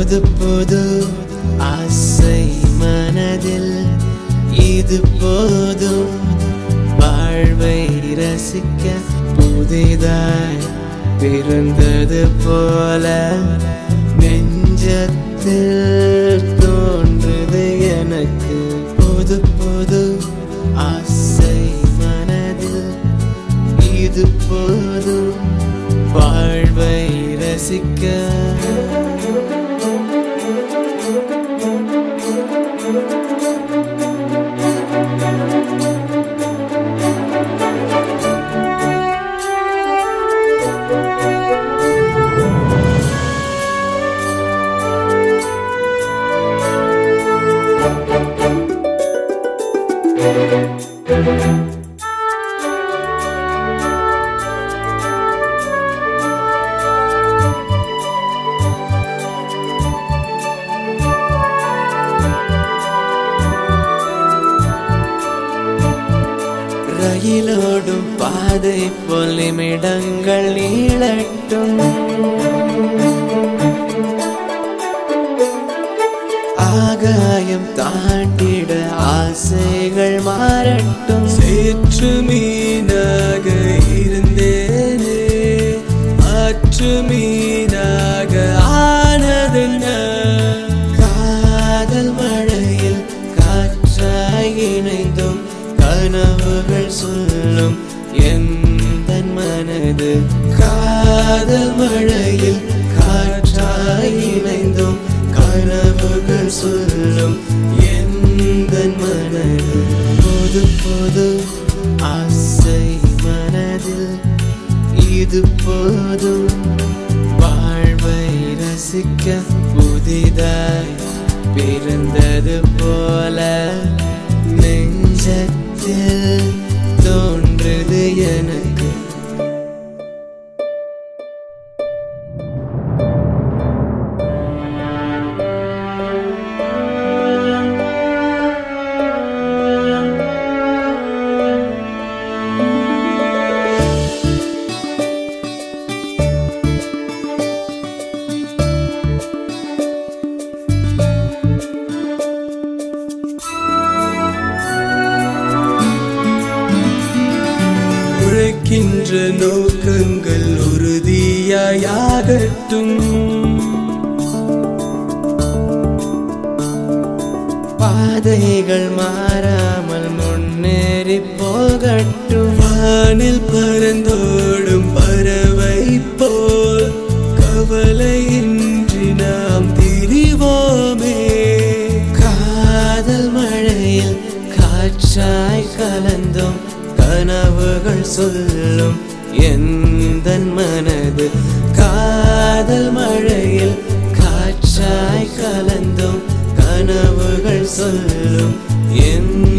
புது புது ஆசை மனதில் இது போதும் வாழ்வை ரசிக்க புதிதாய் பிறந்தது போல நெஞ்சத்தில் தோன்றுது எனக்கு புது புது ஆசை மனதில் இது போதும் வாழ்வை ரசிக்க ரயிலோடும் பாதை போல் நிமிடங்கள் நீளட்டும் ஆகாயம் தாண்டிட ஆசைகள் மாறட்டும் சேற்று மீனாக இருந்தேனே ஆற்று மீனாக ஆனதென்ன காதல் மழையில் காற்றாய் இணைந்தும் கனவுகள் சொல்லும் எந்தன் மனது காதல் மழையில் காற்றாய் இணைந்தும் கனவுகள் சொல்லும் எந்தன் மனது புது புது ஆசை மனதில் இது போதும் வாழ்வை ரசிக்க புதிதாய் பிறந்தது போல நெஞ்சத்தில் தோன்றுது எனக்கு உழைக்கின்ற நோக்கங்கள் உறுதியாகட்டும் பாதைகள் மாறாமல் முன்னேறி போகட்டும் வானில் பறந்தோடும் பறவை போல் கவலையின்றி நாம் திரிவோமே காதல் மழையில் காற்றாய் கலந்தும் கனவுகள் சொல்லும் எந்தன் மனது காதல் மழையில் காற்றாய் கலந்தும் கனவுகள் சொல்லும்